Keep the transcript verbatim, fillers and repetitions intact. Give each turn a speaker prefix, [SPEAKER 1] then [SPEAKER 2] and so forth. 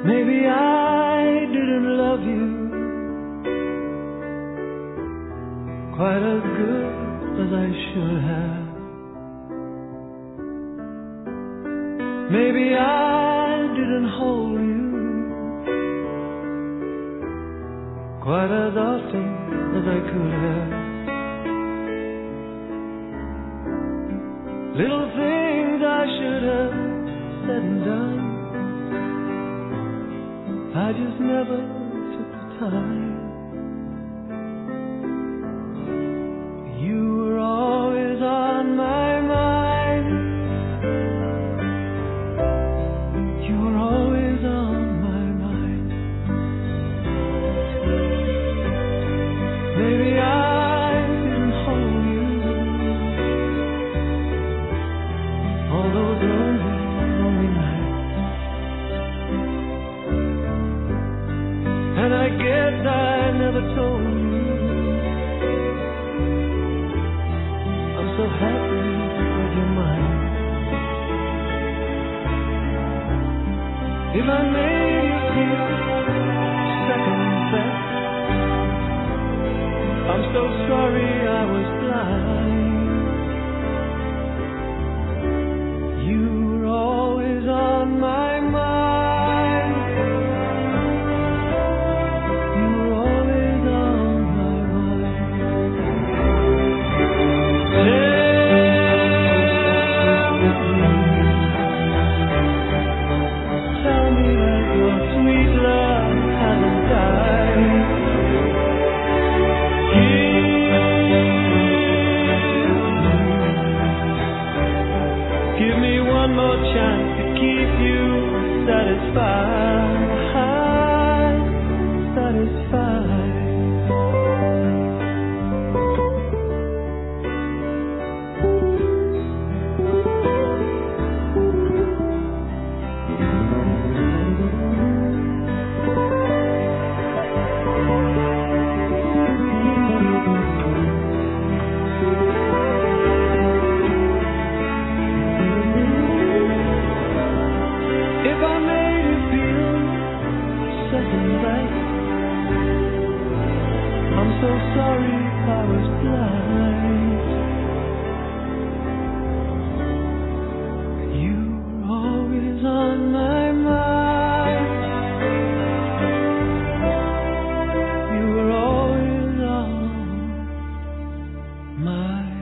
[SPEAKER 1] Maybe I didn't love you quite as good as I should have. Maybe I didn't hold you quite as often as I could have. Little things I should have said and done, I just never took the time. You were always on my mind. You were always on my mind. Maybe I didn't hold you all those lonely, lonely nights. And I guess I never told you I'm so happy that you're mine. If I made you feel second best, I'm so sorry I was blind. You were always on my mind. You were always on my mind. Tell me, tell me that your sweet love hasn't died. Give me one more chance to keep you satisfied, satisfied. If I made you feel second best, I'm so sorry I was blind. You were always on my mind. You were always on my